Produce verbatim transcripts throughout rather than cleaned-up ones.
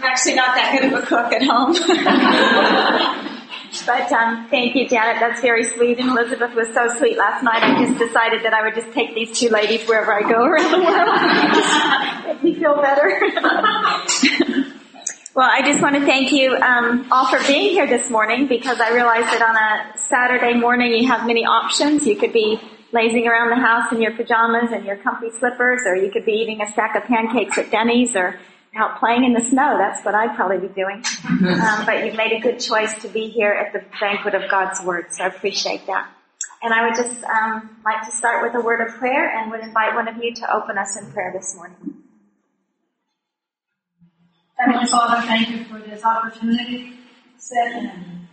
I'm actually not that good of a cook at home. But um, thank you, Janet. That's very sweet. And Elizabeth was so sweet last night. I just decided that I would just take these two ladies wherever I go around the world. Just make me feel better. Well, I just want to thank you um, all for being here this morning, because I realize that on a Saturday morning you have many options. You could be lazing around the house in your pajamas and your comfy slippers, or you could be eating a stack of pancakes at Denny's, or out playing in the snow. That's what I'd probably be doing. Um, but you've made a good choice to be here at the banquet of God's Word, so I appreciate that. And I would just um, like to start with a word of prayer, and would invite one of you to open us in prayer this morning. Heavenly Father, thank you for this opportunity to sit and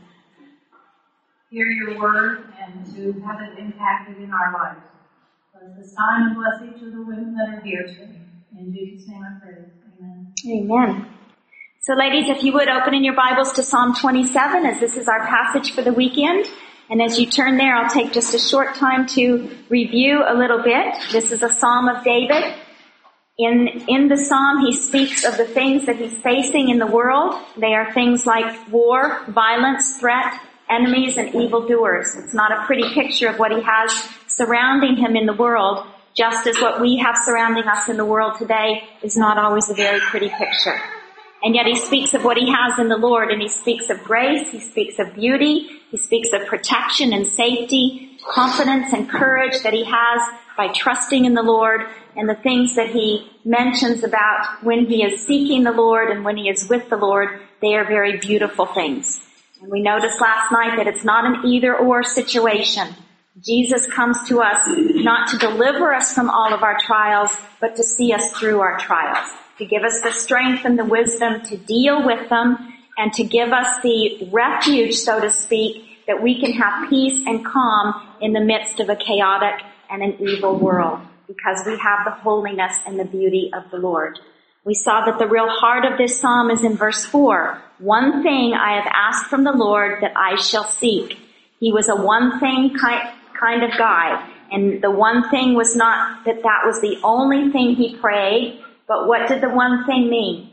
hear your word and to have it impacted in our lives. Bless this time and bless each of the women that are here today. In Jesus' name I pray. Amen. Amen. So ladies, if you would open in your Bibles to Psalm twenty-seven, as this is our passage for the weekend. And as you turn there, I'll take just a short time to review a little bit. This is a Psalm of David. In, in the Psalm, he speaks of the things that he's facing in the world. They are things like war, violence, threat, enemies, and evildoers. It's not a pretty picture of what he has surrounding him in the world, just as what we have surrounding us in the world today is not always a very pretty picture. And yet he speaks of what he has in the Lord, and he speaks of grace, he speaks of beauty, he speaks of protection and safety, confidence and courage that he has by trusting in the Lord, and the things that he mentions about when he is seeking the Lord and when he is with the Lord, they are very beautiful things. And we noticed last night that it's not an either-or situation. Jesus comes to us not to deliver us from all of our trials, but to see us through our trials, to give us the strength and the wisdom to deal with them, and to give us the refuge, so to speak, that we can have peace and calm in the midst of a chaotic and an evil world, because we have the holiness and the beauty of the Lord. We saw that the real heart of this psalm is in verse four. One thing I have asked from the Lord that I shall seek. He was a one thing kind kind of guy. And the one thing was not that that was the only thing he prayed, but what did the one thing mean?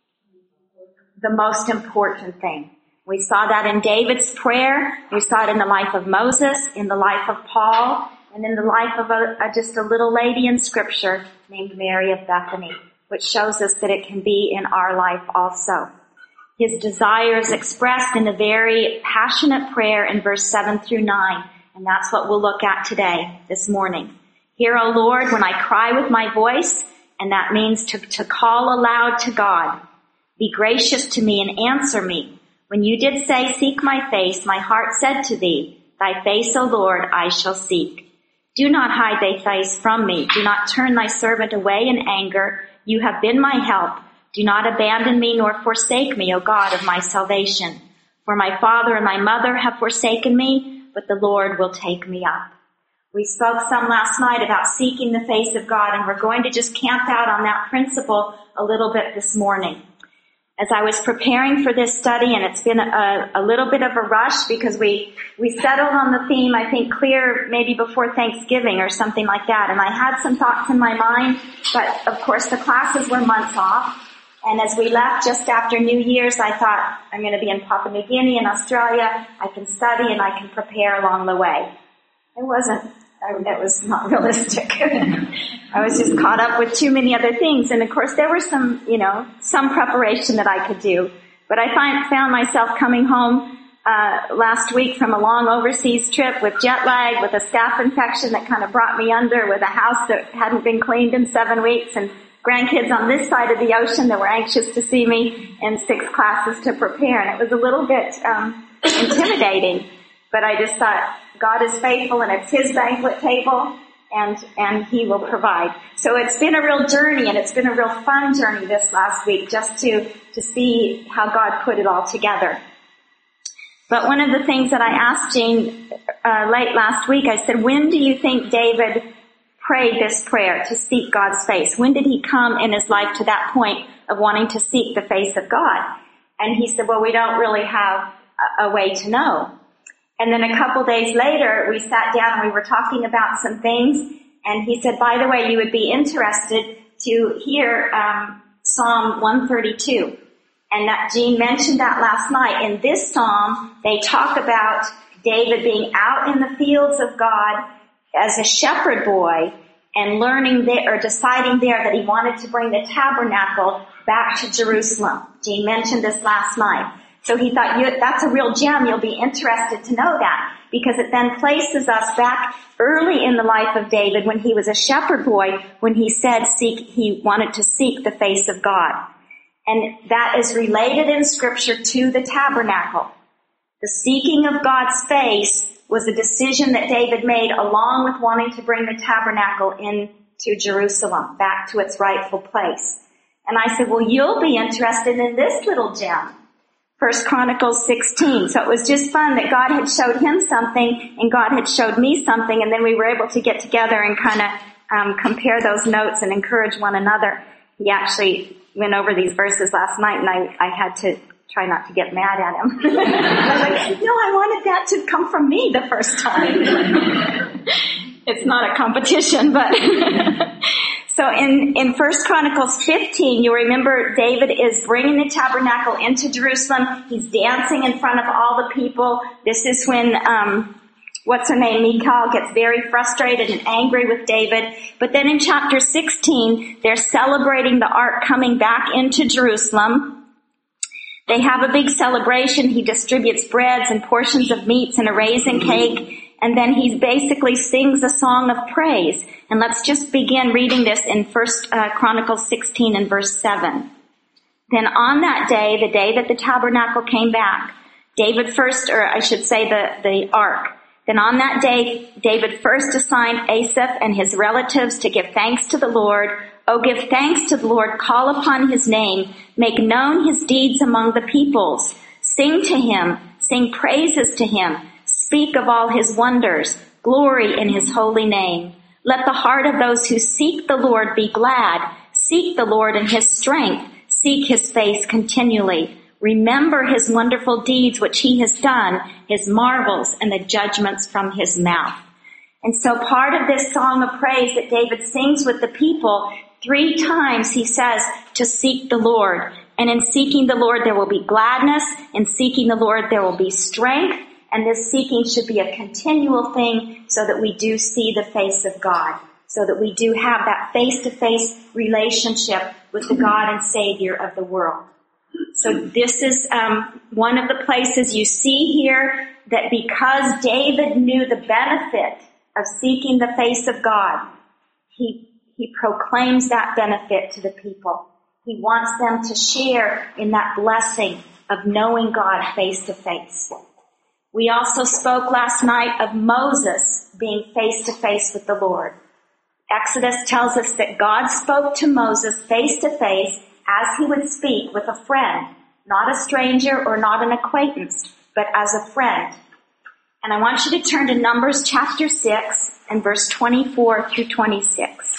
The most important thing. We saw that in David's prayer. We saw it in the life of Moses, in the life of Paul, and in the life of a, a, just a little lady in Scripture named Mary of Bethany, which shows us that it can be in our life also. His desire is expressed in a very passionate prayer in verse seven through nine. And that's what we'll look at today, this morning. Hear, O Lord, when I cry with my voice, and that means to, to call aloud to God. Be gracious to me and answer me. When you did say, seek my face, my heart said to thee, thy face, O Lord, I shall seek. Do not hide thy face from me. Do not turn thy servant away in anger. You have been my help. Do not abandon me nor forsake me, O God of my salvation. For my father and my mother have forsaken me, but the Lord will take me up. We spoke some last night about seeking the face of God, and we're going to just camp out on that principle a little bit this morning. As I was preparing for this study, and it's been a, a little bit of a rush because we, we settled on the theme, I think, clear maybe before Thanksgiving or something like that. And I had some thoughts in my mind, but of course the classes were months off. And as we left just after New Year's, I thought, I'm going to be in Papua New Guinea and Australia. I can study and I can prepare along the way. It wasn't, it was not realistic. I was just caught up with too many other things. And of course there was some, you know, some preparation that I could do. But I find, found myself coming home uh last week from a long overseas trip with jet lag, with a staph infection that kind of brought me under, with a house that hadn't been cleaned in seven weeks, and grandkids on this side of the ocean that were anxious to see me, and six classes to prepare. And it was a little bit um intimidating. But I just thought, God is faithful, and it's His banquet table, and and He will provide. So it's been a real journey, and it's been a real fun journey this last week, just to to see how God put it all together. But one of the things that I asked Jane uh, late last week, I said, when do you think David prayed this prayer to seek God's face? When did he come in his life to that point of wanting to seek the face of God? And he said, well, we don't really have a, a way to know. And then a couple days later, we sat down and we were talking about some things, and he said, by the way, you would be interested to hear um, Psalm one thirty-two. And that Jean mentioned that last night. In this psalm, they talk about David being out in the fields of God as a shepherd boy and learning there, or deciding there that he wanted to bring the tabernacle back to Jerusalem. Jean mentioned this last night. So he thought, you, that's a real gem. You'll be interested to know that, because it then places us back early in the life of David when he was a shepherd boy, when he said seek, he wanted to seek the face of God. And that is related in Scripture to the tabernacle. The seeking of God's face was a decision that David made along with wanting to bring the tabernacle into Jerusalem, back to its rightful place. And I said, well, you'll be interested in this little gem. First Chronicles sixteen. So it was just fun that God had showed him something and God had showed me something, and then we were able to get together and kind of um, compare those notes and encourage one another. He actually went over these verses last night, and I, I had to try not to get mad at him. I was like, no, I wanted that to come from me the first time. It's not a competition, but... So in, in First Chronicles fifteen, you remember David is bringing the tabernacle into Jerusalem. He's dancing in front of all the people. This is when, um, what's her name, Michal, gets very frustrated and angry with David. But then in chapter sixteen, they're celebrating the ark coming back into Jerusalem. They have a big celebration. He distributes breads and portions of meats and a raisin cake. And then he basically sings a song of praise. And let's just begin reading this in First uh, Chronicles sixteen and verse seven. Then on that day, the day that the tabernacle came back, David first, or I should say the, the ark. Then on that day, David first assigned Asaph and his relatives to give thanks to the Lord. Oh, give thanks to the Lord, call upon his name, make known his deeds among the peoples. Sing to him, sing praises to him, speak of all his wonders, glory in his holy name. Let the heart of those who seek the Lord be glad. Seek the Lord in his strength. Seek his face continually. Remember his wonderful deeds which he has done, his marvels and the judgments from his mouth. And so part of this song of praise that David sings with the people, three times he says to seek the Lord. And in seeking the Lord there will be gladness. In seeking the Lord there will be strength. And this seeking should be a continual thing so that we do see the face of God, so that we do have that face-to-face relationship with the God and Savior of the world. So this is um, one of the places you see here that because David knew the benefit of seeking the face of God, he, he proclaims that benefit to the people. He wants them to share in that blessing of knowing God face-to-face. We also spoke last night of Moses being face-to-face with the Lord. Exodus tells us that God spoke to Moses face-to-face as he would speak with a friend, not a stranger or not an acquaintance, but as a friend. And I want you to turn to Numbers chapter six and verse twenty-four through twenty-six.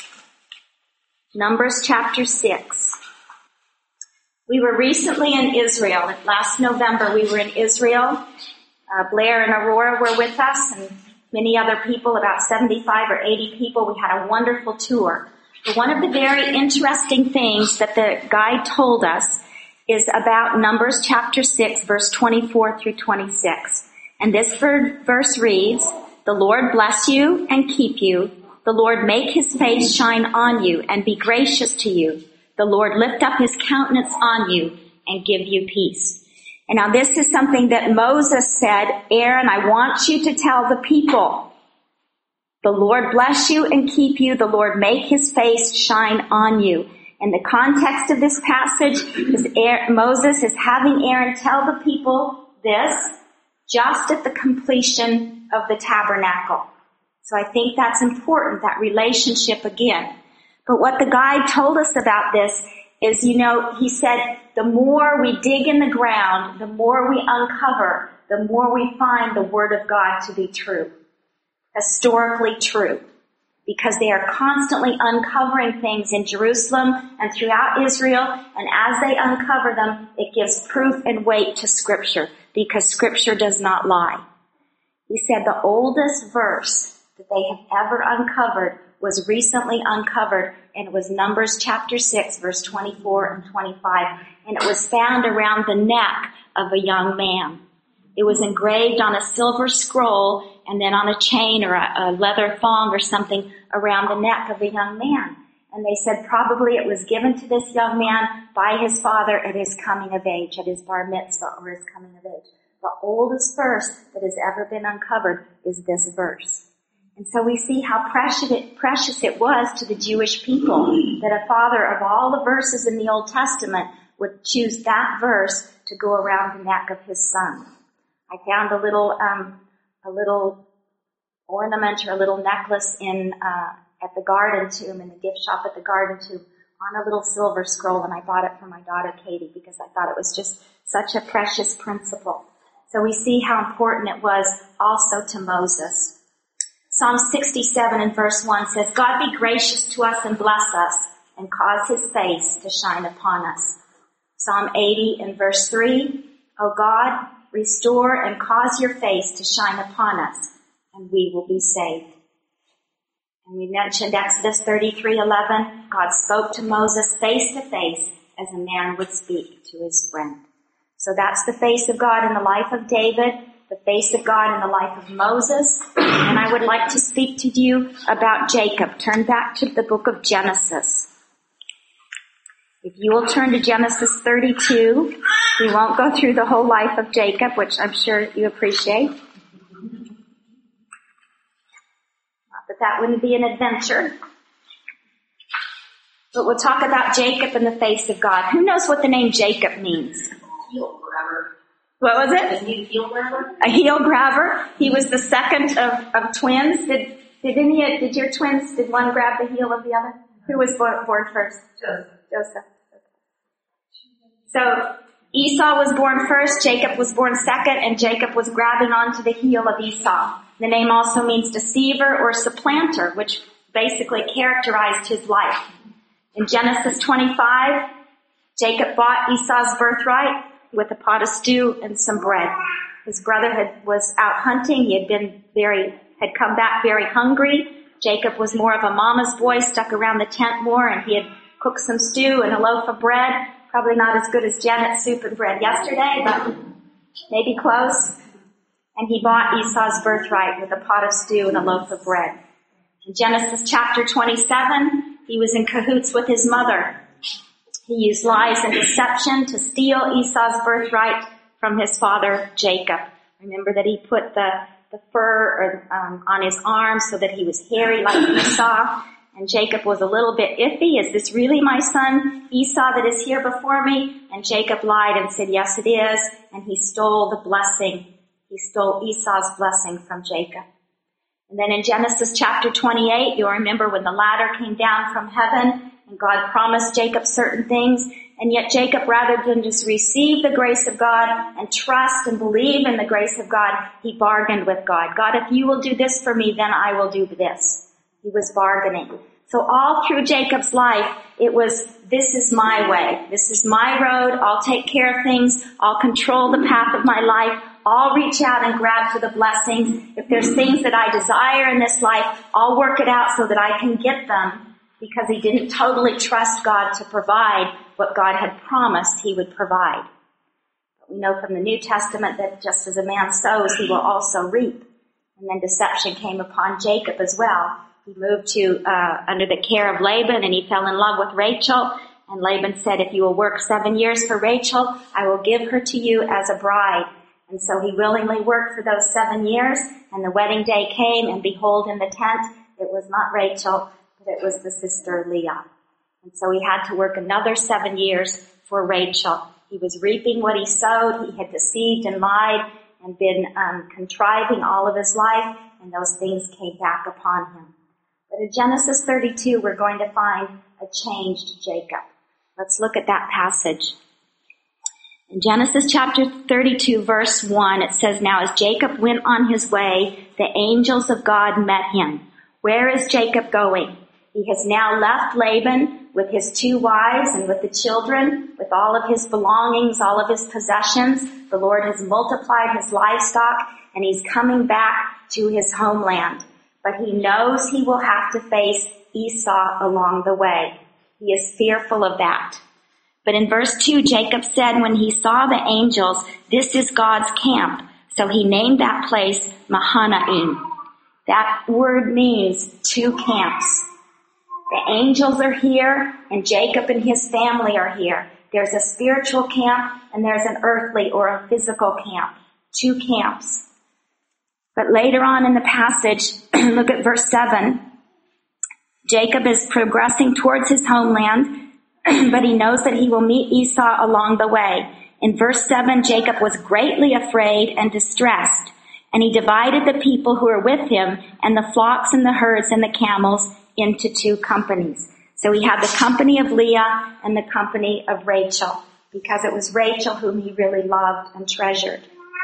Numbers chapter six. We were recently in Israel. Last November we were in Israel. Uh, Blair and Aurora were with us, and many other people, about seventy-five or eighty people. We had a wonderful tour. But one of the very interesting things that the guide told us is about Numbers chapter six, verse twenty-four through twenty-six. And this verse reads, "The Lord bless you and keep you. The Lord make his face shine on you and be gracious to you. The Lord lift up his countenance on you and give you peace." And now this is something that Moses said, Aaron, I want you to tell the people, the Lord bless you and keep you. The Lord make his face shine on you. And the context of this passage is Aaron, Moses is having Aaron tell the people this just at the completion of the tabernacle. So I think that's important, that relationship again. But what the guide told us about this is, you know, he said, the more we dig in the ground, the more we uncover, the more we find the Word of God to be true, historically true, because they are constantly uncovering things in Jerusalem and throughout Israel, and as they uncover them, it gives proof and weight to Scripture, because Scripture does not lie. He said the oldest verse that they have ever uncovered was recently uncovered, and it was Numbers chapter six, verse twenty-four and twenty-five, and it was found around the neck of a young man. It was engraved on a silver scroll and then on a chain or a, a leather thong or something around the neck of a young man. And they said probably it was given to this young man by his father at his coming of age, at his bar mitzvah or his coming of age. The oldest verse that has ever been uncovered is this verse. And so we see how precious it, precious it was to the Jewish people that a father of all the verses in the Old Testament would choose that verse to go around the neck of his son. I found a little, um, a little ornament or a little necklace in, uh, at the Garden Tomb, in the gift shop at the Garden Tomb, on a little silver scroll, and I bought it for my daughter Katie because I thought it was just such a precious principle. So we see how important it was also to Moses. Psalm sixty-seven and verse one says, God be gracious to us and bless us and cause his face to shine upon us. Psalm eighty and verse three, O God, restore and cause your face to shine upon us, and we will be saved. And we mentioned Exodus thirty-three eleven. God spoke to Moses face to face as a man would speak to his friend. So that's the face of God in the life of David, the face of God in the life of Moses. And I would like to speak to you about Jacob. Turn back to the book of Genesis. If you will turn to Genesis thirty-two, we won't go through the whole life of Jacob, which I'm sure you appreciate. Not that that wouldn't be an adventure. But we'll talk about Jacob in the face of God. Who knows what the name Jacob means? Heel grabber. What was it? A heel grabber? A heel grabber. He was the second of, of twins. Did did any did your twins, did one grab the heel of the other? Who was born, born first? Joseph. Joseph. So Esau was born first, Jacob was born second, and Jacob was grabbing onto the heel of Esau. The name also means deceiver or supplanter, which basically characterized his life. In Genesis twenty-five, Jacob bought Esau's birthright with a pot of stew and some bread. His brother had, was out hunting. He had been very, had come back very hungry. Jacob was more of a mama's boy, stuck around the tent more, and he had cooked some stew and a loaf of bread. Probably not as good as Janet's soup and bread yesterday, but maybe close. And he bought Esau's birthright with a pot of stew and a loaf of bread. In Genesis chapter twenty-seven, he was in cahoots with his mother. He used lies and deception to steal Esau's birthright from his father, Jacob. Remember that he put the, the fur um, on his arm so that he was hairy like Esau. And Jacob was a little bit iffy. Is this really my son Esau that is here before me? And Jacob lied and said, yes, it is. And he stole the blessing. He stole Esau's blessing from Jacob. And then in Genesis chapter twenty-eight, you'll remember when the ladder came down from heaven and God promised Jacob certain things. And yet Jacob, rather than just receive the grace of God and trust and believe in the grace of God, he bargained with God. God, if you will do this for me, then I will do this. He was bargaining. So all through Jacob's life, it was, this is my way. This is my road. I'll take care of things. I'll control the path of my life. I'll reach out and grab for the blessings. If there's things that I desire in this life, I'll work it out so that I can get them, because he didn't totally trust God to provide what God had promised he would provide. But we know from the New Testament that just as a man sows, he will also reap. And then deception came upon Jacob as well. He moved to uh under the care of Laban, and he fell in love with Rachel. And Laban said, if you will work seven years for Rachel, I will give her to you as a bride. And so he willingly worked for those seven years, and the wedding day came, and behold, in the tent, it was not Rachel, but it was the sister Leah. And so he had to work another seven years for Rachel. He was reaping what he sowed. He had deceived and lied and been um, contriving all of his life, and those things came back upon him. But in Genesis thirty-two, we're going to find a changed Jacob. Let's look at that passage. In Genesis chapter thirty-two, verse one, it says, now as Jacob went on his way, the angels of God met him. Where is Jacob going? He has now left Laban with his two wives and with the children, with all of his belongings, all of his possessions. The Lord has multiplied his livestock, and he's coming back to his homeland. but he knows he will have to face Esau along the way. He is fearful of that. But in verse two, Jacob said when he saw the angels, "This is God's camp." So he named that place Mahanaim. That word means two camps. The angels are here, and Jacob and his family are here. There's a spiritual camp, and there's an earthly or a physical camp. Two camps. But later on in the passage, look at verse seven. Jacob is progressing towards his homeland, but he knows that he will meet Esau along the way. In verse seven, Jacob was greatly afraid and distressed, and he divided the people who were with him and the flocks and the herds and the camels into two companies. So he had the company of Leah and the company of Rachel, because it was Rachel whom he really loved and treasured.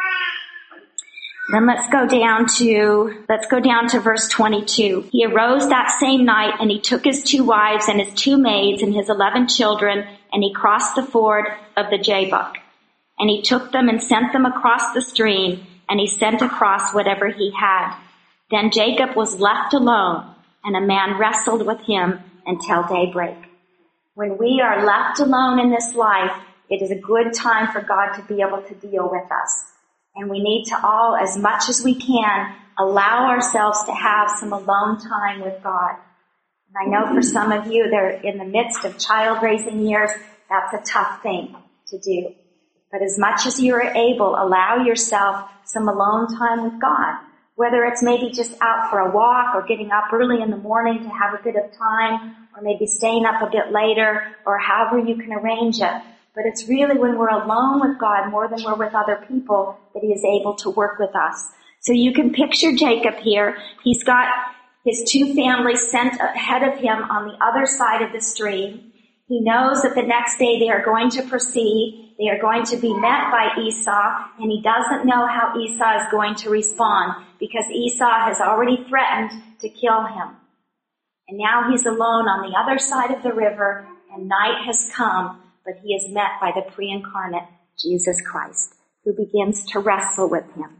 Then let's go down to, let's go down to verse twenty-two. He arose that same night, and he took his two wives and his two maids and his eleven children, and he crossed the ford of the Jabbok. And he took them and sent them across the stream, and he sent across whatever he had. Then Jacob was left alone, and a man wrestled with him until daybreak. When we are left alone in this life, it is a good time for God to be able to deal with us. And we need to all, as much as we can, allow ourselves to have some alone time with God. And I know for some of you, they're in the midst of child raising years, that's a tough thing to do. But as much as you are able, allow yourself some alone time with God. Whether it's maybe just out for a walk or getting up early in the morning to have a bit of time, or maybe staying up a bit later, or however you can arrange it. But it's really when we're alone with God more than we're with other people that he is able to work with us. So you can picture Jacob here. He's got his two families sent ahead of him on the other side of the stream. He knows that the next day they are going to proceed. They are going to be met by Esau, and he doesn't know how Esau is going to respond because Esau has already threatened to kill him. And now he's alone on the other side of the river, and night has come. But he is met by the pre-incarnate Jesus Christ, who begins to wrestle with him.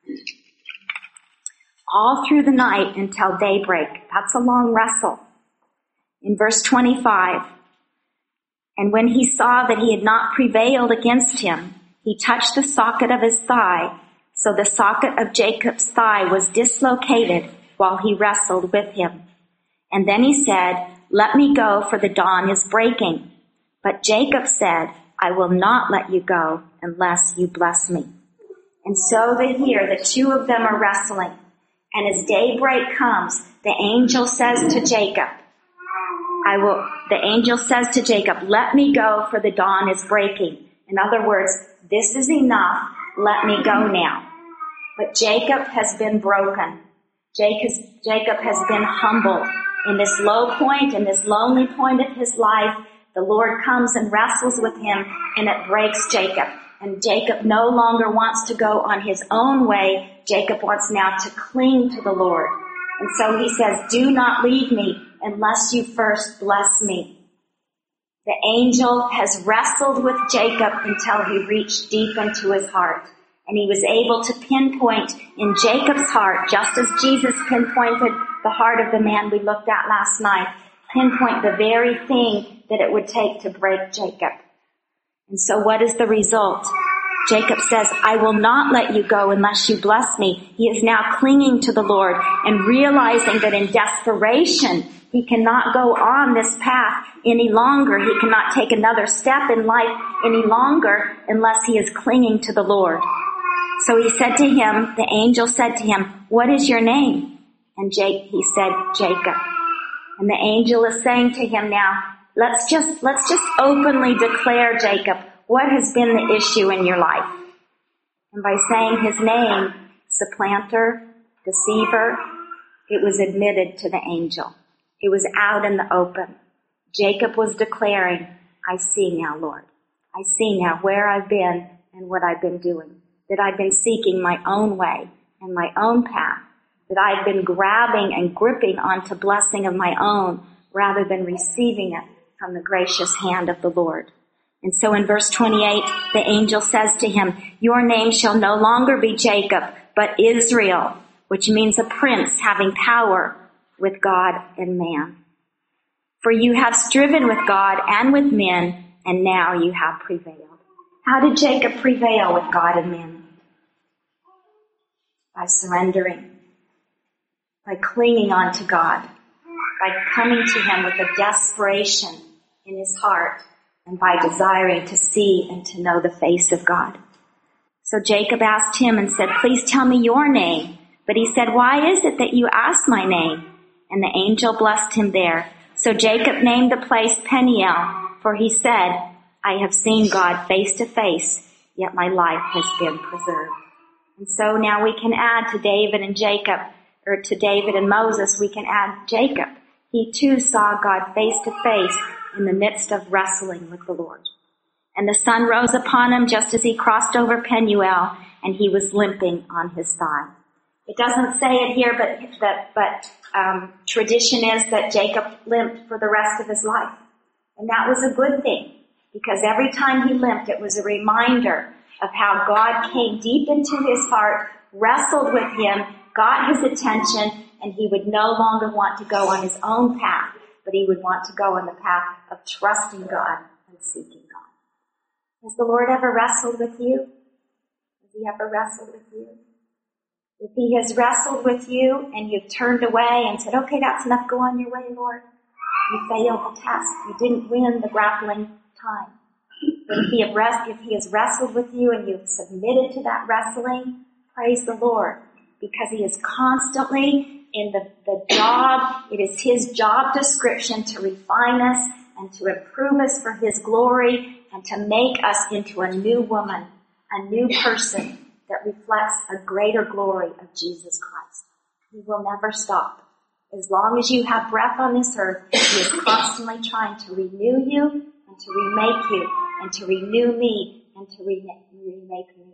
All through the night until daybreak. That's a long wrestle. In verse twenty-five, and when he saw that he had not prevailed against him, he touched the socket of his thigh. So the socket of Jacob's thigh was dislocated while he wrestled with him. And then he said, "Let me go, for the dawn is breaking." But Jacob said, "I will not let you go unless you bless me." And so they hear the two of them are wrestling. And as daybreak comes, the angel says to Jacob, I will, the angel says to Jacob, "Let me go, for the dawn is breaking." In other words, this is enough. Let me go now. But Jacob has been broken. Jacob has been humbled. In this low point, in this lonely point of his life, the Lord comes and wrestles with him, and it breaks Jacob. And Jacob no longer wants to go on his own way. Jacob wants now to cling to the Lord. And so he says, "Do not leave me unless you first bless me." The angel has wrestled with Jacob until he reached deep into his heart. And he was able to pinpoint in Jacob's heart, just as Jesus pinpointed the heart of the man we looked at last night, pinpoint the very thing that it would take to break Jacob. And so what is the result? Jacob says, "I will not let you go unless you bless me." He is now clinging to the Lord and realizing that in desperation, he cannot go on this path any longer. He cannot take another step in life any longer unless he is clinging to the Lord. So he said to him, the angel said to him, "What is your name?" And Jake, he said, "Jacob." And the angel is saying to him now, let's just, let's just openly declare, Jacob, what has been the issue in your life. And by saying his name, supplanter, deceiver, it was admitted to the angel. It was out in the open. Jacob was declaring, "I see now, Lord. I see now where I've been and what I've been doing. That I've been seeking my own way and my own path. That I've been grabbing and gripping onto blessing of my own rather than receiving it from the gracious hand of the Lord." And so in verse twenty-eight, the angel says to him, "Your name shall no longer be Jacob, but Israel, which means a prince having power with God and man. For you have striven with God and with men, and now you have prevailed. How did Jacob prevail with God and men? By surrendering, by clinging on to God, by coming to him with a desperation in his heart, and by desiring to see and to know the face of God. So Jacob asked him and said, please tell me your name. But he said, why is it that you ask my name? And the angel blessed him there. So Jacob named the place Peniel, for he said, I have seen God face to face, yet my life has been preserved. And so now we can add to David and Jacob, or to David and Moses, we can add Jacob. He too saw God face to face in the midst of wrestling with the Lord. And the sun rose upon him just as he crossed over Penuel, and he was limping on his thigh. It doesn't say it here, but that, but um, tradition is that Jacob limped for the rest of his life. And that was a good thing, because every time he limped, it was a reminder of how God came deep into his heart, wrestled with him, got his attention, and he would no longer want to go on his own path, but he would want to go on the path of trusting God and seeking God. Has the Lord ever wrestled with you? Has he ever wrestled with you? If he has wrestled with you and you've turned away and said, okay, that's enough, go on your way, Lord. You failed the test. You didn't win the grappling time. But if he, have rest, if he has wrestled with you and you've submitted to that wrestling, praise the Lord. Because he is constantly in the, the job, it is his job description to refine us and to improve us for his glory and to make us into a new woman, a new person that reflects a greater glory of Jesus Christ. He will never stop. As long as you have breath on this earth, he is constantly trying to renew you and to remake you and to renew me and to remake, remake me.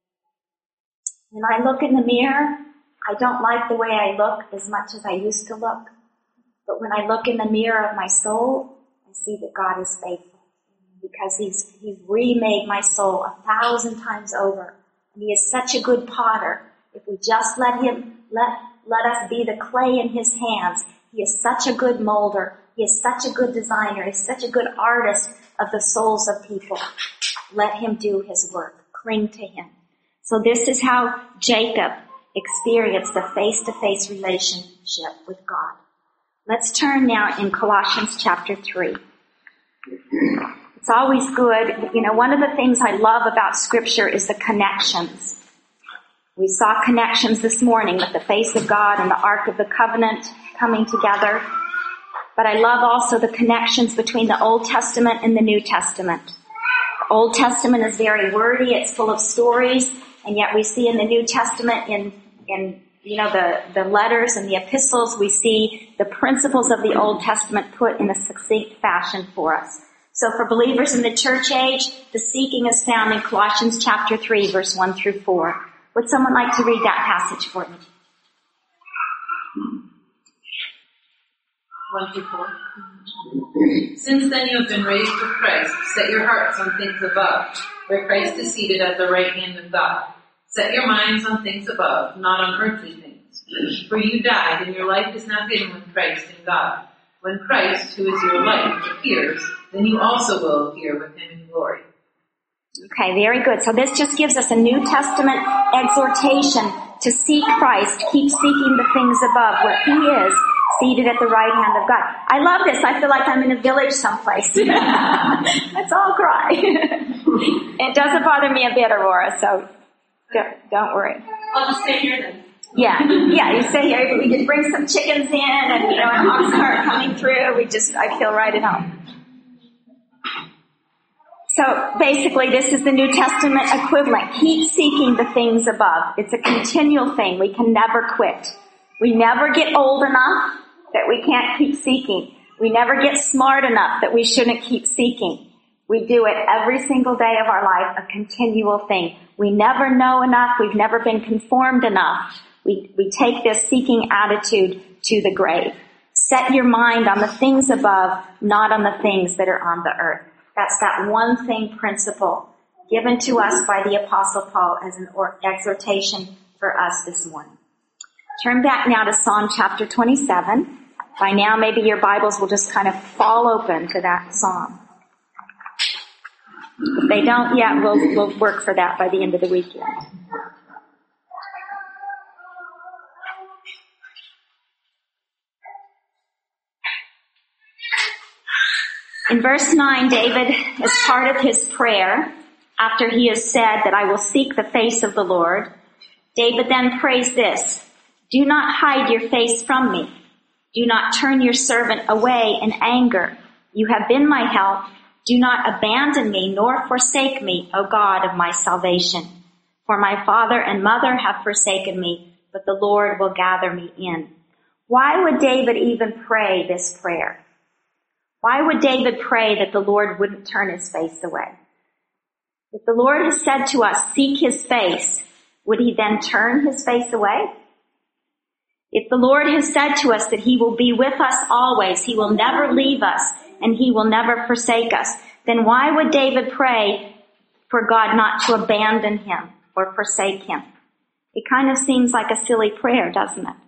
When I look in the mirror, I don't like the way I look as much as I used to look. But when I look in the mirror of my soul, I see that God is faithful. Because he's, he's remade my soul a thousand times over. And he is such a good potter. If we just let him, let, let us be the clay in his hands. He is such a good molder. He is such a good designer. He's such a good artist of the souls of people. Let him do his work. Cling to him. So this is how Jacob experienced a face-to-face relationship with God. Let's turn now in Colossians chapter three. It's always good. You know, one of the things I love about Scripture is the connections. We saw connections this morning with the face of God and the Ark of the Covenant coming together. But I love also the connections between the Old Testament and the New Testament. The Old Testament is very wordy. It's full of stories. And yet we see in the New Testament, in, in you know, the, the letters and the epistles, we see the principles of the Old Testament put in a succinct fashion for us. So for believers in the church age, the seeking is found in Colossians chapter three, verse one through four. Would someone like to read that passage for me? one through four. Since then you have been raised with Christ. Set your hearts on things above, where Christ is seated at the right hand of God. Set your minds on things above, not on earthly things. For you died, and your life is now hidden with Christ in God. When Christ, who is your life, appears, then you also will appear with him in glory. Okay, very good. So this just gives us a New Testament exhortation to seek Christ, keep seeking the things above, where he is, seated at the right hand of God. I love this. I feel like I'm in a village someplace. Let's all cry. It doesn't bother me a bit, Aurora, so don't, don't worry. I'll just stay here then. Yeah, yeah, you stay here. We could bring some chickens in and, you know, an ox cart coming through. We just, I feel right at home. So basically this is the New Testament equivalent. Keep seeking the things above. It's a continual thing. We can never quit. We never get old enough that we can't keep seeking. We never get smart enough that we shouldn't keep seeking. We do it every single day of our life, a continual thing. We never know enough. We've never been conformed enough. We, we take this seeking attitude to the grave. Set your mind on the things above, not on the things that are on the earth. That's that one thing principle given to us by the Apostle Paul as an exhortation for us this morning. Turn back now to Psalm chapter twenty-seven. By now, maybe your Bibles will just kind of fall open to that psalm. If they don't yet, we'll, we'll work for that by the end of the weekend. In verse nine, David, as part of his prayer, after he has said that I will seek the face of the Lord, David then prays this: do not hide your face from me. Do not turn your servant away in anger. You have been my help. Do not abandon me nor forsake me, O God of my salvation. For my father and mother have forsaken me, but the Lord will gather me in. Why would David even pray this prayer? Why would David pray that the Lord wouldn't turn his face away? If the Lord has said to us, seek his face, would he then turn his face away? If the Lord has said to us that he will be with us always, he will never leave us, and he will never forsake us, then why would David pray for God not to abandon him or forsake him? It kind of seems like a silly prayer, doesn't it?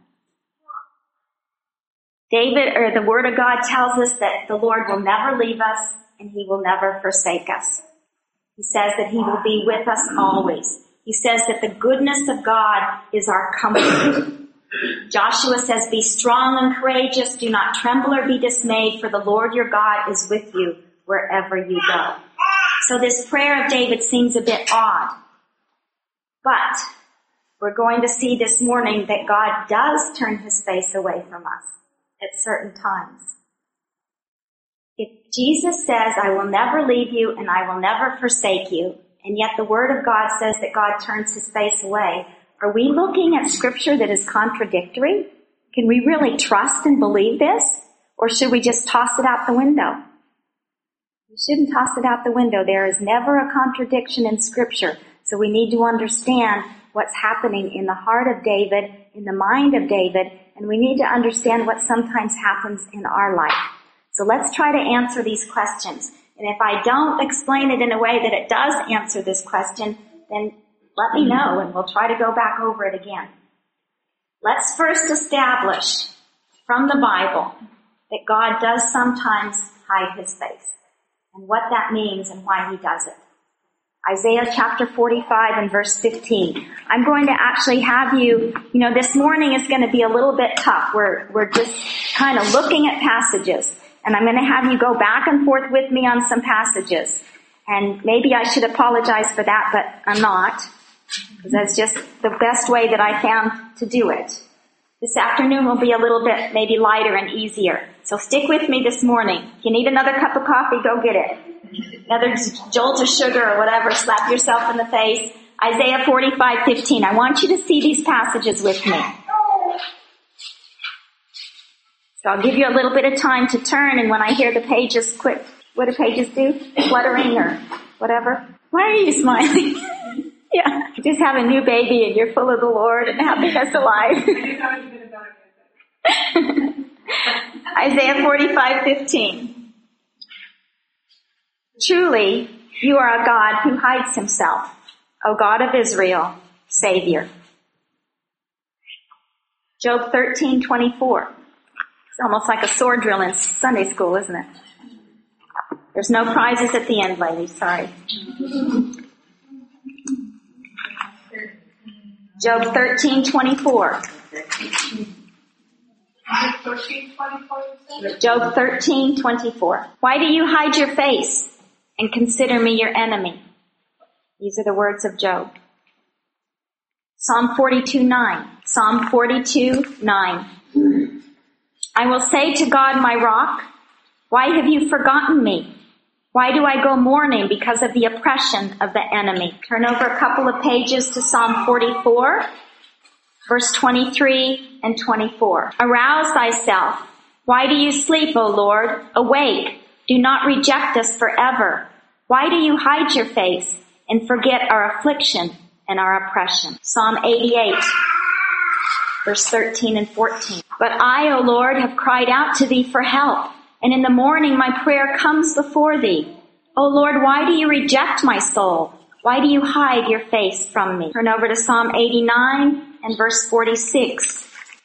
David, or the Word of God tells us that the Lord will never leave us and he will never forsake us. He says that he will be with us always. He says that the goodness of God is our comfort. Joshua says, be strong and courageous, do not tremble or be dismayed, for the Lord your God is with you wherever you go. So this prayer of David seems a bit odd. But we're going to see this morning that God does turn his face away from us at certain times. If Jesus says, I will never leave you and I will never forsake you, and yet the Word of God says that God turns his face away, are we looking at Scripture that is contradictory? Can we really trust and believe this? Or should we just toss it out the window? We shouldn't toss it out the window. There is never a contradiction in Scripture. So we need to understand what's happening in the heart of David, in the mind of David, and we need to understand what sometimes happens in our life. So let's try to answer these questions. And if I don't explain it in a way that it does answer this question, then let me know and we'll try to go back over it again. Let's first establish from the Bible that God does sometimes hide his face and what that means and why he does it. Isaiah chapter forty-five and verse fifteen. I'm going to actually have you, you know, this morning is going to be a little bit tough. We're, we're just kind of looking at passages, and I'm going to have you go back and forth with me on some passages. And maybe I should apologize for that, but I'm not, because that's just the best way that I found to do it. This afternoon will be a little bit maybe lighter and easier. So stick with me this morning. If you need another cup of coffee, go get it. Another jolt of sugar or whatever, slap yourself in the face. Isaiah forty-five fifteen. I want you to see these passages with me. So I'll give you a little bit of time to turn, and when I hear the pages quit, what do pages do? Fluttering or whatever? Why are you smiling? Yeah, you just have a new baby and you're full of the Lord and happiness alive. Isaiah forty-five fifteen. Truly, you are a God who hides himself, O God of Israel, Savior. Job thirteen twenty-four. It's almost like a sword drill in Sunday school, isn't it? There's no prizes at the end, ladies. Sorry. Job thirteen twenty-four. Job thirteen twenty-four. Why do you hide your face and consider me your enemy? These are the words of Job. Psalm forty-two nine. Psalm forty-two nine. I will say to God, my rock, why have you forgotten me? Why do I go mourning because of the oppression of the enemy? Turn over a couple of pages to Psalm forty-four, verse twenty-three and twenty-four. Arouse thyself. Why do you sleep, O Lord? Awake. Do not reject us forever. Why do you hide your face and forget our affliction and our oppression? Psalm eighty-eight, verse thirteen and fourteen. But I, O Lord, have cried out to thee for help. And in the morning my prayer comes before thee. O Lord, why do you reject my soul? Why do you hide your face from me? Turn over to Psalm eighty-nine and verse forty-six.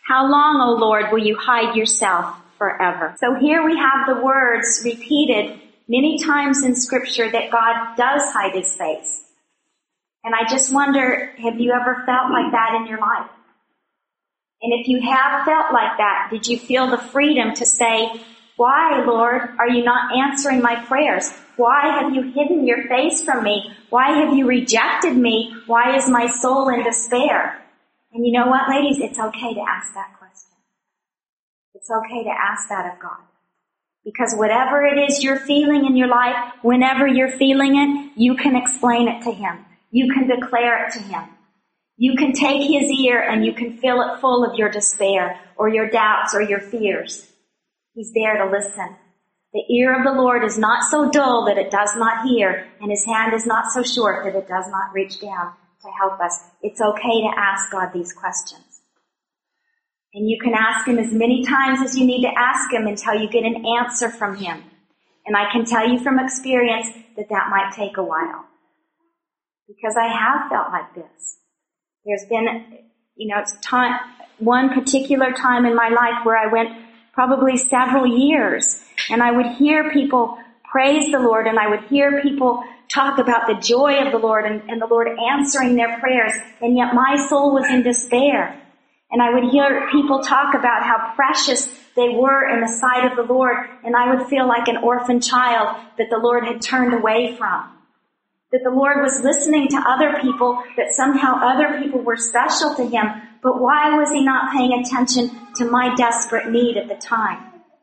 How long, O Lord, will you hide yourself forever? So here we have the words repeated many times in Scripture that God does hide his face. And I just wonder, have you ever felt like that in your life? And if you have felt like that, did you feel the freedom to say, why, Lord, are you not answering my prayers? Why have you hidden your face from me? Why have you rejected me? Why is my soul in despair? And you know what, ladies? It's okay to ask that question. It's okay to ask that of God. Because whatever it is you're feeling in your life, whenever you're feeling it, you can explain it to him. You can declare it to him. You can take his ear and you can fill it full of your despair or your doubts or your fears. He's there to listen. The ear of the Lord is not so dull that it does not hear, and his hand is not so short that it does not reach down to help us. It's okay to ask God these questions. And you can ask him as many times as you need to ask him until you get an answer from him. And I can tell you from experience that that might take a while. Because I have felt like this. There's been, you know, it's time, one particular time in my life where I went probably several years, and I would hear people praise the Lord, and I would hear people talk about the joy of the Lord and, and the Lord answering their prayers, and yet my soul was in despair. And I would hear people talk about how precious they were in the sight of the Lord, and I would feel like an orphan child that the Lord had turned away from. That the Lord was listening to other people, that somehow other people were special to him, but why was he not paying attention to my desperate need at the time?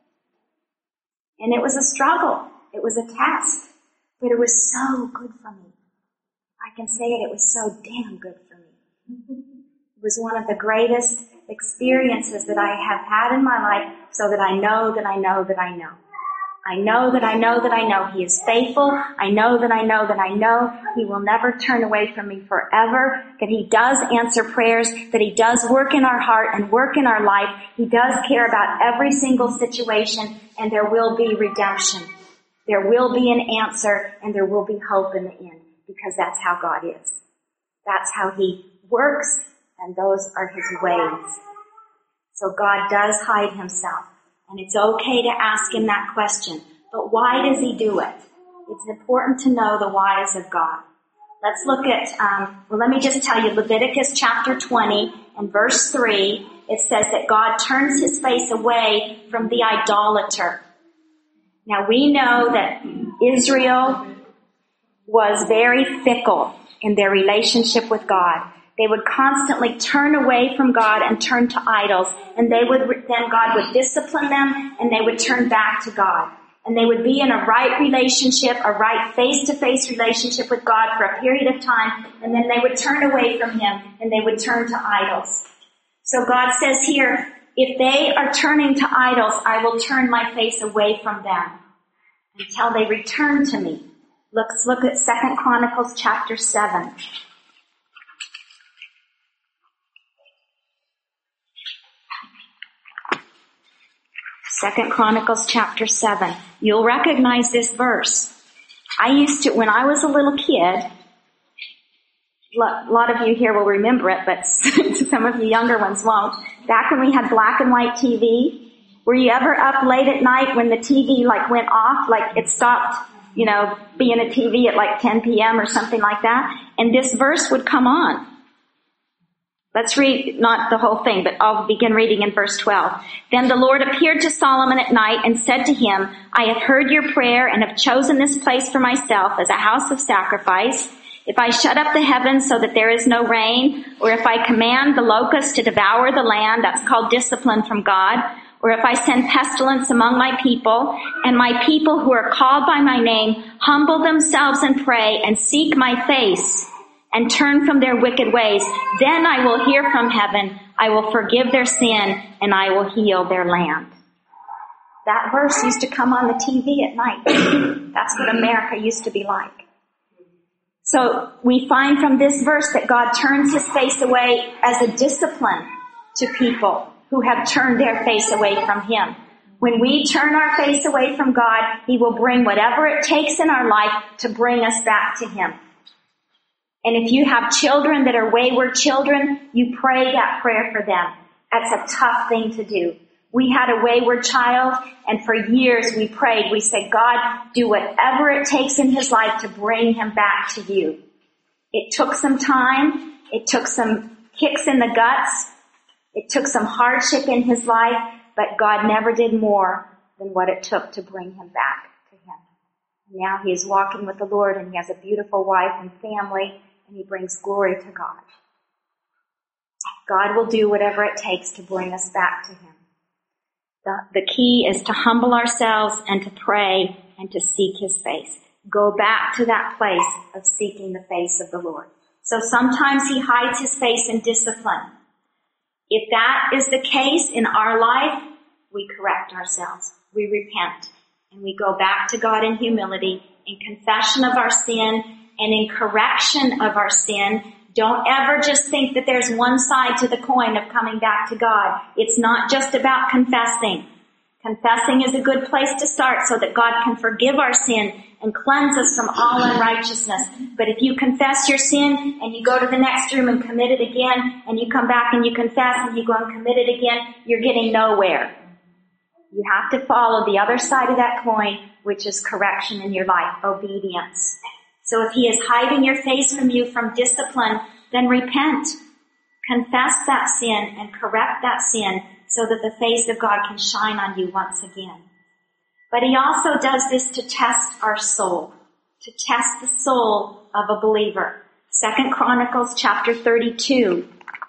And it was a struggle. It was a test. But it was so good for me. I can say it, it was so damn good for me. It was one of the greatest experiences that I have had in my life, so that I know that I know that I know. I know that I know that I know he is faithful. I know that I know that I know he will never turn away from me forever, that he does answer prayers, that he does work in our heart and work in our life. He does care about every single situation, and there will be redemption. There will be an answer, and there will be hope in the end, because that's how God is. That's how he works, and those are his ways. So God does hide himself. And it's okay to ask him that question. But why does he do it? It's important to know the whys of God. Let's look at, um, well, let me just tell you, Leviticus chapter twenty and verse three, it says that God turns his face away from the idolater. Now we know that Israel was very fickle in their relationship with God. They would constantly turn away from God and turn to idols. And they would, then God would discipline them, and they would turn back to God. And they would be in a right relationship, a right face-to-face relationship with God for a period of time, and then they would turn away from him, and they would turn to idols. So God says here, if they are turning to idols, I will turn my face away from them until they return to me. Let's look at Second Chronicles chapter seven. Second Chronicles chapter seven. You'll recognize this verse. I used to, when I was a little kid, a lot of you here will remember it, but some of you younger ones won't. Back when we had black and white T V, were you ever up late at night when the T V like went off, like it stopped, you know, being a T V at like ten p.m. or something like that? And this verse would come on. Let's read, not the whole thing, but I'll begin reading in verse twelve. Then the Lord appeared to Solomon at night and said to him, I have heard your prayer and have chosen this place for myself as a house of sacrifice. If I shut up the heavens so that there is no rain, or if I command the locusts to devour the land, that's called discipline from God, or if I send pestilence among my people, and my people who are called by my name humble themselves and pray and seek my face, and turn from their wicked ways, then I will hear from heaven, I will forgive their sin, and I will heal their land. That verse used to come on the T V at night. That's what America used to be like. So we find from this verse that God turns his face away as a discipline to people who have turned their face away from him. When we turn our face away from God, he will bring whatever it takes in our life to bring us back to him. And if you have children that are wayward children, you pray that prayer for them. That's a tough thing to do. We had a wayward child, and for years we prayed. We said, God, do whatever it takes in his life to bring him back to you. It took some time. It took some kicks in the guts. It took some hardship in his life, but God never did more than what it took to bring him back to him. Now he is walking with the Lord, and he has a beautiful wife and family, and he brings glory to God. God will do whatever it takes to bring us back to him. The, the key is to humble ourselves and to pray and to seek his face. Go back to that place of seeking the face of the Lord. So sometimes he hides his face in discipline. If that is the case in our life, we correct ourselves. We repent. And we go back to God in humility, in confession of our sin, and in correction of our sin. Don't ever just think that there's one side to the coin of coming back to God. It's not just about confessing. Confessing is a good place to start so that God can forgive our sin and cleanse us from all unrighteousness. But if you confess your sin and you go to the next room and commit it again, and you come back and you confess and you go and commit it again, you're getting nowhere. You have to follow the other side of that coin, which is correction in your life, obedience. So if he is hiding your face from you from discipline, then repent. Confess that sin and correct that sin so that the face of God can shine on you once again. But he also does this to test our soul, to test the soul of a believer. Second Chronicles chapter thirty-two.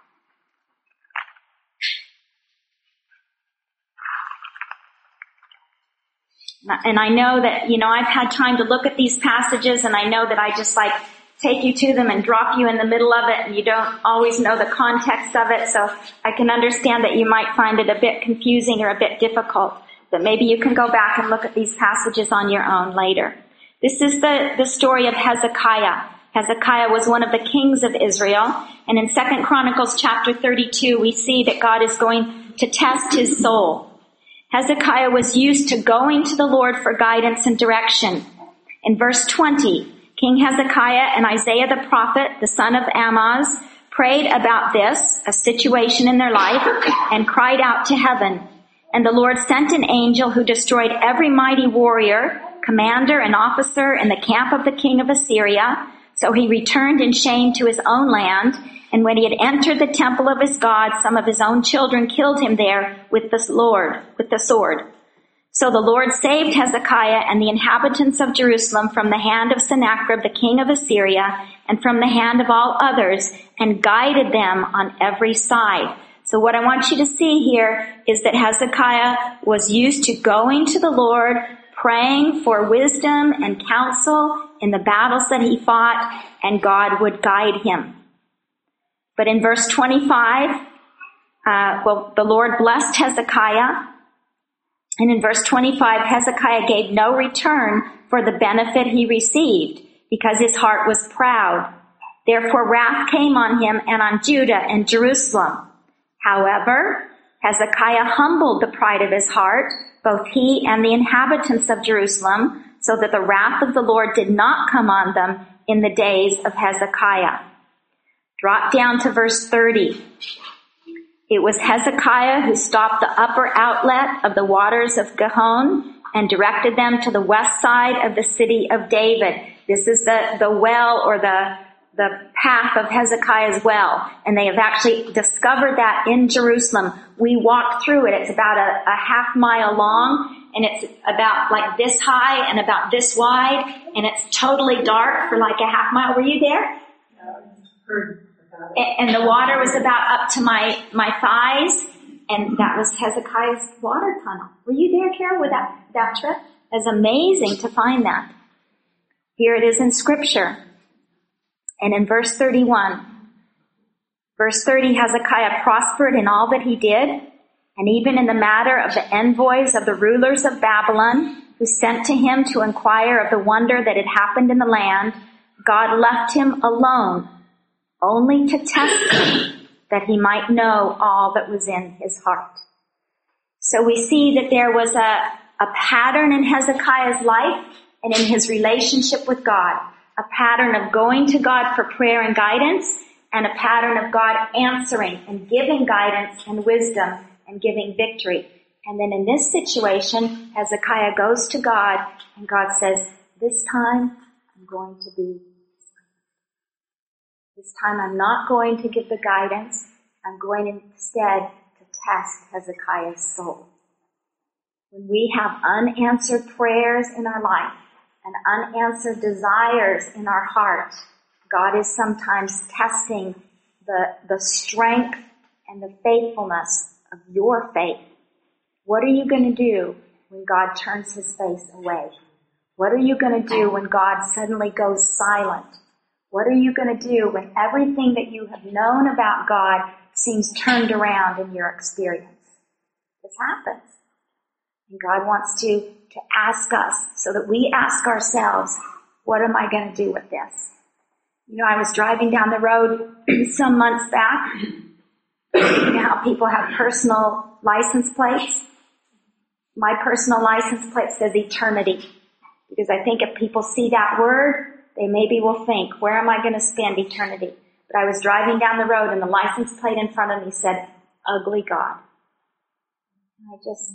And I know that, you know, I've had time to look at these passages, and I know that I just like take you to them and drop you in the middle of it, and you don't always know the context of it, so I can understand that you might find it a bit confusing or a bit difficult. But maybe you can go back and look at these passages on your own later. This is the, the story of Hezekiah. Hezekiah was one of the kings of Israel, and in Second Chronicles chapter thirty-two, we see that God is going to test his soul. Hezekiah was used to going to the Lord for guidance and direction. In verse twenty, King Hezekiah and Isaiah the prophet, the son of Amoz, prayed about this, a situation in their life, and cried out to heaven. And the Lord sent an angel who destroyed every mighty warrior, commander, and officer in the camp of the king of Assyria. So he returned in shame to his own land. And when he had entered the temple of his God, some of his own children killed him there with the Lord, with the sword. So the Lord saved Hezekiah and the inhabitants of Jerusalem from the hand of Sennacherib, the king of Assyria, and from the hand of all others, and guided them on every side. So what I want you to see here is that Hezekiah was used to going to the Lord, praying for wisdom and counsel in the battles that he fought, and God would guide him. But in verse twenty-five, uh, well, the Lord blessed Hezekiah. And in verse twenty-five, Hezekiah gave no return for the benefit he received because his heart was proud. Therefore wrath came on him and on Judah and Jerusalem. However, Hezekiah humbled the pride of his heart, both he and the inhabitants of Jerusalem, so that the wrath of the Lord did not come on them in the days of Hezekiah. Drop down to verse thirty. It was Hezekiah who stopped the upper outlet of the waters of Gihon and directed them to the west side of the city of David. This is the, the well or the, the path of Hezekiah's well. And they have actually discovered that in Jerusalem. We walked through it. It's about a, a half mile long, and it's about like this high and about this wide, and it's totally dark for like a half mile. Were you there? And the water was about up to my, my thighs, and that was Hezekiah's water tunnel. Were you there, Carol, with that, that trip? It's amazing to find that. Here it is in Scripture. And in verse thirty-one, verse thirty, Hezekiah prospered in all that he did, and even in the matter of the envoys of the rulers of Babylon, who sent to him to inquire of the wonder that had happened in the land, God left him alone, only to test him, that he might know all that was in his heart. So we see that there was a, a pattern in Hezekiah's life and in his relationship with God, a pattern of going to God for prayer and guidance, and a pattern of God answering and giving guidance and wisdom and giving victory. And then in this situation, Hezekiah goes to God and God says, this time I'm going to be silent. This time I'm not going to give the guidance. I'm going instead to test Hezekiah's soul. When we have unanswered prayers in our life and unanswered desires in our heart, God is sometimes testing the, the strength and the faithfulness of your faith. What are you going to do when God turns his face away? What are you going to do when God suddenly goes silent? What are you going to do when everything that you have known about God seems turned around in your experience? This happens. And God wants to, to ask us so that we ask ourselves, what am I going to do with this? You know, I was driving down the road some months back. You know how people have personal license plates? My personal license plate says eternity. Because I think if people see that word, they maybe will think, where am I going to spend eternity? But I was driving down the road and the license plate in front of me said, ugly God. And I just,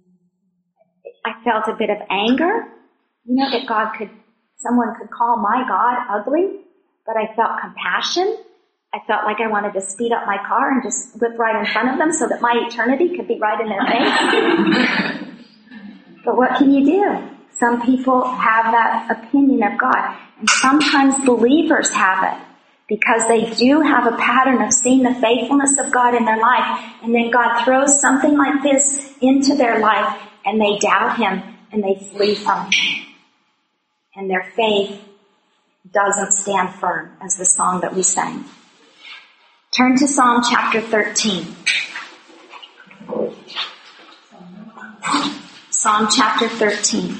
I felt a bit of anger. You know, that God could, someone could call my God ugly, but I felt compassion. I felt like I wanted to speed up my car and just whip right in front of them so that my eternity could be right in their face. But what can you do? Some people have that opinion of God, and sometimes believers have it because they do have a pattern of seeing the faithfulness of God in their life, and then God throws something like this into their life, and they doubt him, and they flee from him. And their faith doesn't stand firm, as the song that we sang. Turn to Psalm chapter thirteen. Psalm chapter thirteen.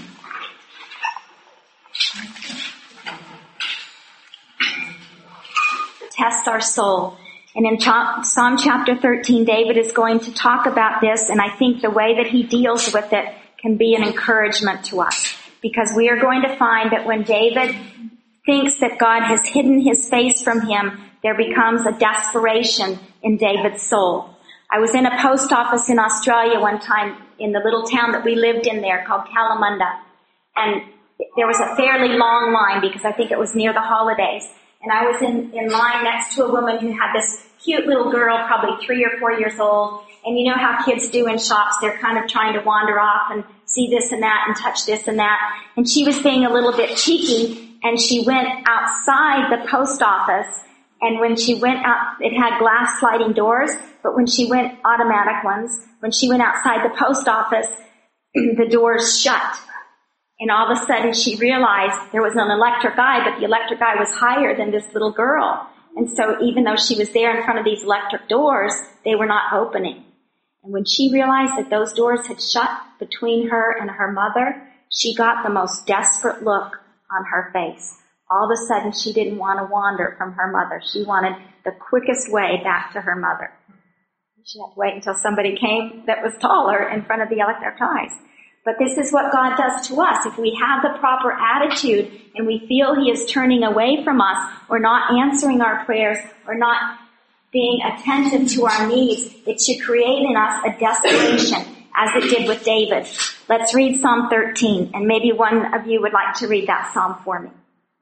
Test our soul. And in Psalm chapter thirteen, David is going to talk about this, and I think the way that he deals with it can be an encouragement to us. Because we are going to find that when David thinks that God has hidden his face from him, there becomes a desperation in David's soul. I was in a post office in Australia one time in the little town that we lived in there called Kalamunda. And there was a fairly long line because I think it was near the holidays. And I was in, in line next to a woman who had this cute little girl, probably three or four years old. And you know how kids do in shops, they're kind of trying to wander off and see this and that and touch this and that. And she was being a little bit cheeky, and she went outside the post office. And when she went out, it had glass sliding doors, but when she went, automatic ones, when she went outside the post office, the doors shut. And all of a sudden she realized there was an electric eye, but the electric eye was higher than this little girl. And so even though she was there in front of these electric doors, they were not opening. And when she realized that those doors had shut between her and her mother, she got the most desperate look on her face. All of a sudden she didn't want to wander from her mother. She wanted the quickest way back to her mother. She had to wait until somebody came that was taller in front of the electric eyes. But this is what God does to us. If we have the proper attitude and we feel he is turning away from us or not answering our prayers or not being attentive to our needs, it should create in us a desperation as it did with David. Let's read Psalm thirteen, and maybe one of you would like to read that psalm for me.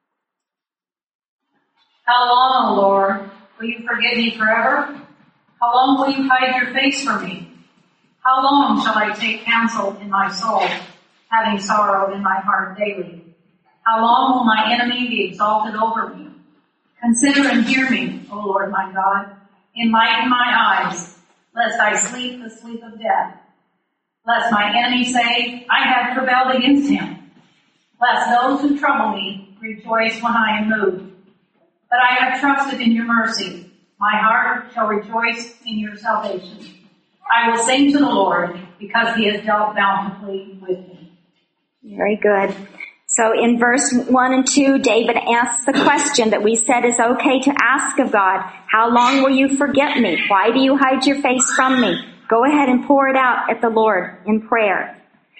How long, O Lord, will you forget me forever? How long will you hide your face from me? How long shall I take counsel in my soul, having sorrow in my heart daily? How long will my enemy be exalted over me? Consider and hear me, O Lord my God. Enlighten my eyes, lest I sleep the sleep of death. Lest my enemy say, I have rebelled against him. Lest those who trouble me rejoice when I am moved. But I have trusted in your mercy. My heart shall rejoice in your salvation. I will sing to the Lord because he has dealt bountifully with me. Very good. So in verse one and two, David asks the question that we said is okay to ask of God. How long will you forget me? Why do you hide your face from me? Go ahead and pour it out at the Lord in prayer.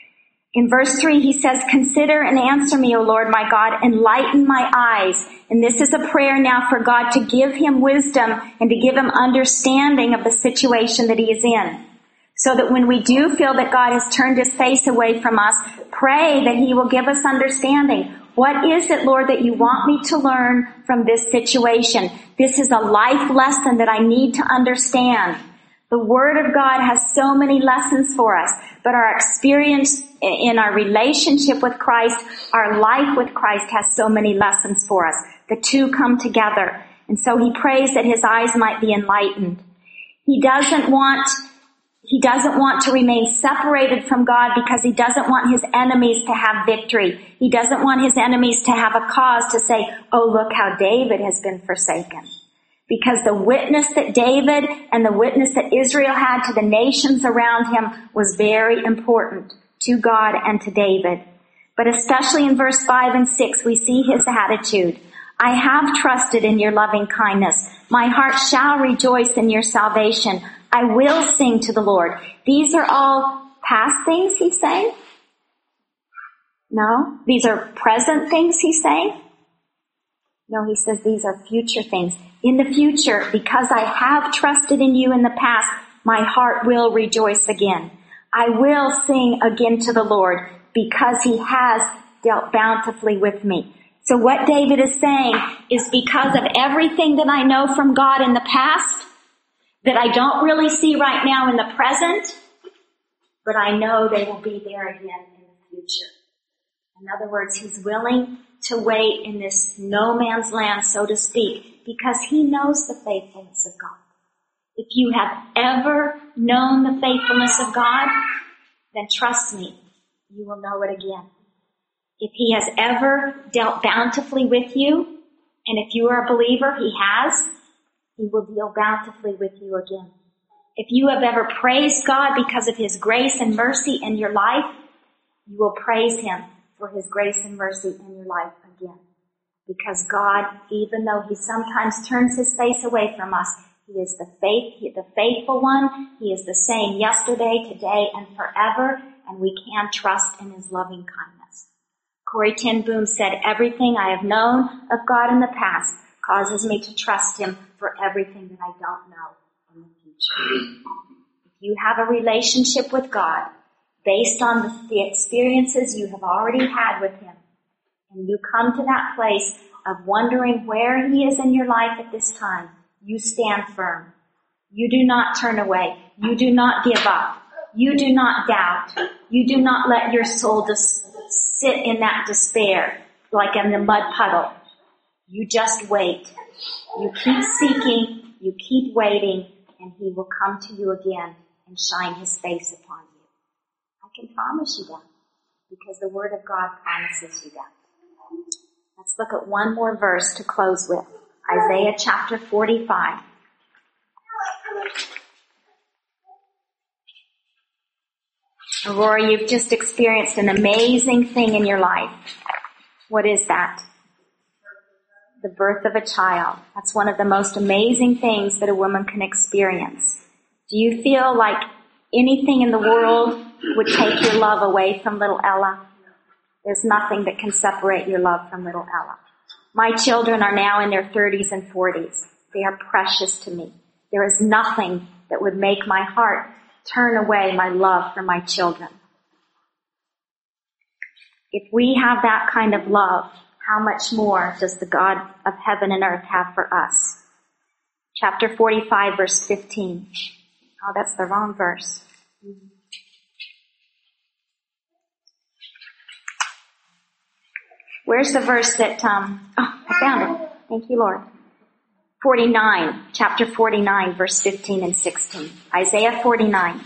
In verse three, he says, consider and answer me, O Lord my God, enlighten my eyes. And this is a prayer now for God to give him wisdom and to give him understanding of the situation that he is in. So that when we do feel that God has turned his face away from us, pray that he will give us understanding. What is it, Lord, that you want me to learn from this situation? This is a life lesson that I need to understand. The Word of God has so many lessons for us, but our experience in our relationship with Christ, our life with Christ has so many lessons for us. The two come together. And so he prays that his eyes might be enlightened. He doesn't want He doesn't want to remain separated from God because he doesn't want his enemies to have victory. He doesn't want his enemies to have a cause to say, oh, look how David has been forsaken. Because the witness that David and the witness that Israel had to the nations around him was very important to God and to David. But especially in verse five and six, we see his attitude. I have trusted in your loving kindness. My heart shall rejoice in your salvation. I will sing to the Lord. These are all past things he's saying? No. These are present things he's saying? No, he says these are future things. In the future, because I have trusted in you in the past, my heart will rejoice again. I will sing again to the Lord because he has dealt bountifully with me. So what David is saying is because of everything that I know from God in the past, that I don't really see right now in the present, but I know they will be there again in the future. In other words, he's willing to wait in this no man's land, so to speak, because he knows the faithfulness of God. If you have ever known the faithfulness of God, then trust me, you will know it again. If he has ever dealt bountifully with you, and if you are a believer, he has, he will deal bountifully with you again. If you have ever praised God because of his grace and mercy in your life, you will praise him for his grace and mercy in your life again. Because God, even though he sometimes turns his face away from us, he is the faith, the faithful one. He is the same yesterday, today, and forever, and we can trust in his loving kindness. Corrie ten Boom said, everything I have known of God in the past causes me to trust him for everything that I don't know in the future. If you have a relationship with God based on the, the experiences you have already had with him, and you come to that place of wondering where he is in your life at this time, you stand firm. You do not turn away. You do not give up. You do not doubt. You do not let your soul just sit in that despair like in the mud puddle. You just wait. You keep seeking. You keep waiting, and he will come to you again and shine his face upon you. I can promise you that because the Word of God promises you that. Let's look at one more verse to close with. Isaiah chapter forty-five. Aurora, you've just experienced an amazing thing in your life. What is that? The birth of a child. That's one of the most amazing things that a woman can experience. Do you feel like anything in the world would take your love away from little Ella? There's nothing that can separate your love from little Ella. My children are now in their thirties and forties. They are precious to me. There is nothing that would make my heart turn away my love for my children. If we have that kind of love, how much more does the God of heaven and earth have for us? Chapter forty-five, verse fifteen. Oh, that's the wrong verse. Where's the verse that, um, oh, I found it. Thank you, Lord. forty-nine, chapter forty-nine, verse fifteen and sixteen. Isaiah forty-nine.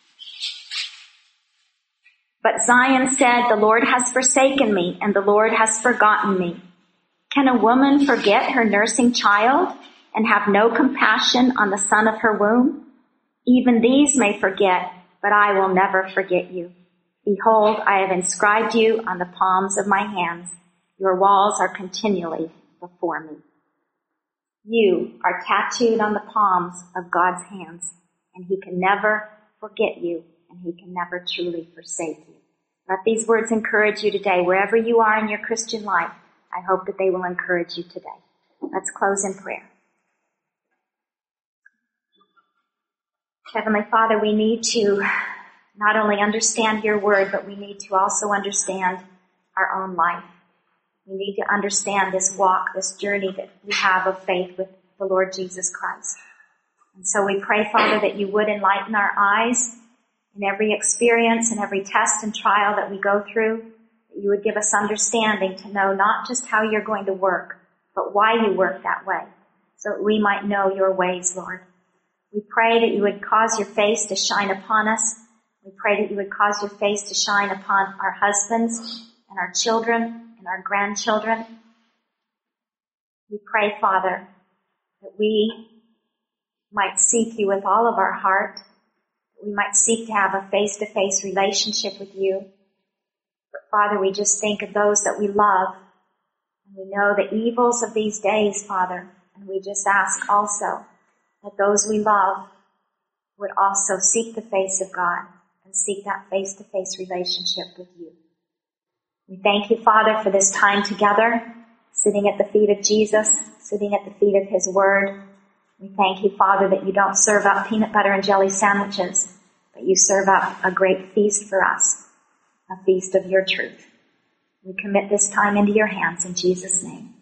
But Zion said, the Lord has forsaken me, and the Lord has forgotten me. Can a woman forget her nursing child and have no compassion on the son of her womb? Even these may forget, but I will never forget you. Behold, I have inscribed you on the palms of my hands. Your walls are continually before me. You are tattooed on the palms of God's hands, and he can never forget you, and he can never truly forsake you. Let these words encourage you today. Wherever you are in your Christian life, I hope that they will encourage you today. Let's close in prayer. Heavenly Father, we need to not only understand your word, but we need to also understand our own life. We need to understand this walk, this journey that we have of faith with the Lord Jesus Christ. And so we pray, Father, that you would enlighten our eyes in every experience and every test and trial that we go through, that you would give us understanding to know not just how you're going to work, but why you work that way, so that we might know your ways, Lord. We pray that you would cause your face to shine upon us. We pray that you would cause your face to shine upon our husbands and our children and our grandchildren. We pray, Father, that we might seek you with all of our heart, that we might seek to have a face-to-face relationship with you. But Father, we just think of those that we love, and we know the evils of these days, Father, and we just ask also that those we love would also seek the face of God and seek that face-to-face relationship with you. We thank you, Father, for this time together, sitting at the feet of Jesus, sitting at the feet of his word. We thank you, Father, that you don't serve up peanut butter and jelly sandwiches, but you serve up a great feast for us, a feast of your truth. We commit this time into your hands in Jesus' name.